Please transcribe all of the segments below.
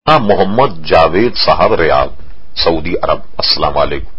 محمد جاوید صاحب ریاض سعودی عرب، السلام علیکم۔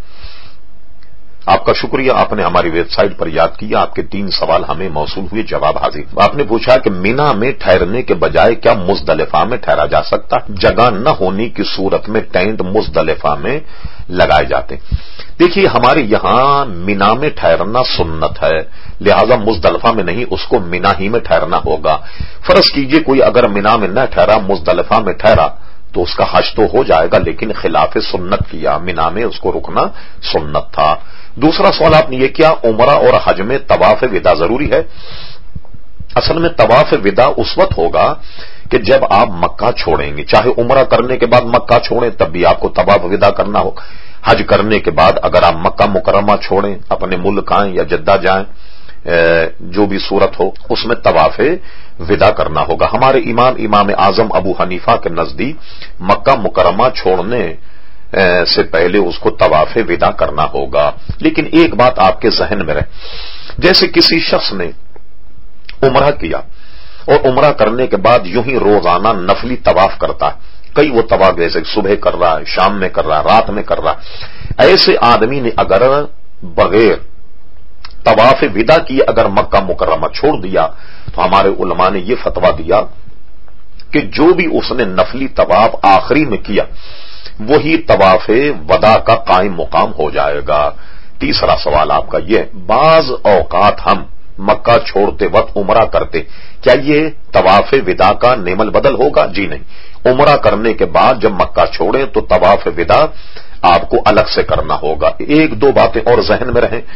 آپ کا شکریہ، آپ نے ہماری ویب سائٹ پر یاد کیا۔ آپ کے 3 سوال ہمیں موصول ہوئے، جواب حاضر۔ آپ نے پوچھا کہ مینا میں ٹھہرنے کے بجائے کیا مزدلفہ میں ٹھہرا جا سکتا؟ جگہ نہ ہونے کی صورت میں ٹینٹ مزدلفہ میں لگائے جاتے۔ دیکھیے، ہمارے یہاں مینا میں ٹھہرنا سنت ہے، لہذا مزدلفہ میں نہیں، اس کو مینا ہی میں ٹھہرنا ہوگا۔ فرض کیجئے کوئی اگر مینا میں نہ ٹھہرا، مزدلفہ میں ٹھہرا، تو اس کا حج تو ہو جائے گا، لیکن خلاف سنت کیا، مینا میں اس کو رکنا سنت تھا۔ دوسرا سوال آپ نے یہ کیا، عمرہ اور حج میں طواف وداع ضروری ہے؟ اصل میں طواف وداع اس وقت ہوگا کہ جب آپ مکہ چھوڑیں گے، چاہے عمرہ کرنے کے بعد مکہ چھوڑیں تب بھی آپ کو طواف وداع کرنا ہوگا، حج کرنے کے بعد اگر آپ مکہ مکرمہ چھوڑیں، اپنے ملک آئیں یا جدہ جائیں، جو بھی صورت ہو، اس میں طواف وداع کرنا ہوگا۔ ہمارے امام اعظم ابو حنیفہ کے نزدیک مکہ مکرمہ چھوڑنے سے پہلے اس کو طواف وداع کرنا ہوگا۔ لیکن ایک بات آپ کے ذہن میں رہے، جیسے کسی شخص نے عمرہ کیا اور عمرہ کرنے کے بعد یوں ہی روزانہ نفلی طواف کرتا ہے، کئی وہ طواف جیسے صبح کر رہا ہے، شام میں کر رہا ہے، رات میں کر رہا ہے، ایسے آدمی نے اگر بغیر طواف وداع کی اگر مکہ مکرمہ چھوڑ دیا تو ہمارے علماء نے یہ فتویٰ دیا کہ جو بھی اس نے نفلی طواف آخری میں کیا وہی طواف وداع کا قائم مقام ہو جائے گا۔ تیسرا سوال آپ کا یہ، بعض اوقات ہم مکہ چھوڑتے وقت عمرہ کرتے، کیا یہ طواف وداع کا نعم البدل ہوگا؟ جی نہیں، عمرہ کرنے کے بعد جب مکہ چھوڑیں تو طواف وداع آپ کو الگ سے کرنا ہوگا۔ 1-2 باتیں اور ذہن میں رہیں،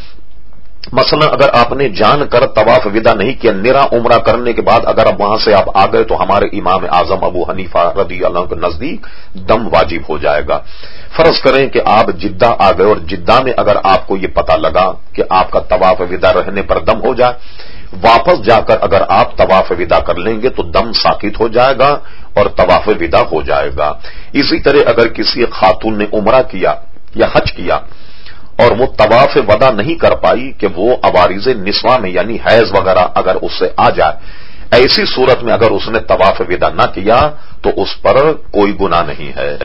مثلا اگر آپ نے جان کر طواف وداع نہیں کیا، نرا عمرہ کرنے کے بعد اگر اب وہاں سے آپ آ گئے تو ہمارے امام اعظم ابو حنیفہ رضی اللہ عنہ کے نزدیک دم واجب ہو جائے گا۔ فرض کریں کہ آپ جدہ آ گئے اور جدہ میں اگر آپ کو یہ پتہ لگا کہ آپ کا طواف وداع رہنے پر دم ہو جائے، واپس جا کر اگر آپ طواف وداع کر لیں گے تو دم ساقط ہو جائے گا اور طواف وداع ہو جائے گا۔ اسی طرح اگر کسی خاتون نے عمرہ کیا یا حج کیا اور وہ طواف وداع نہیں کر پائی کہ وہ عوارض نسواں میں یعنی حیض وغیرہ اگر اس سے آ جائے، ایسی صورت میں اگر اس نے طواف وداع نہ کیا تو اس پر کوئی گناہ نہیں ہے۔